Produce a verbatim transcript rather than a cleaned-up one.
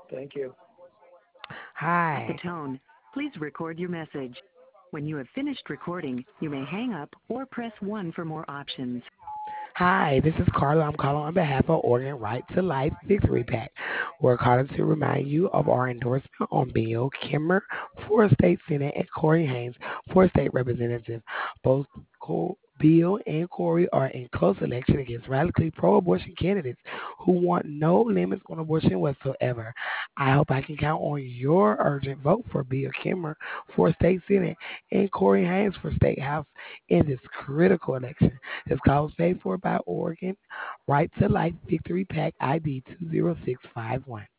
Thank you. At the Hi. tone, please record your message. When you have finished recording, you may hang up or press one for more options. Hi, this is Carla. I'm calling on behalf of Oregon Right to Life Victory Pack. We're calling to remind you of our endorsement on Bill Kimmer for State Senate and Corey Haynes for State Representative. Both Co- Bill and Corey are in close election against radically pro-abortion candidates who want no limits on abortion whatsoever. I hope I can count on your urgent vote for Bill Kimmer for State Senate and Corey Haynes for State House in this critical election. This call was paid for by Oregon Right to Life Victory Pack I D two zero six five one.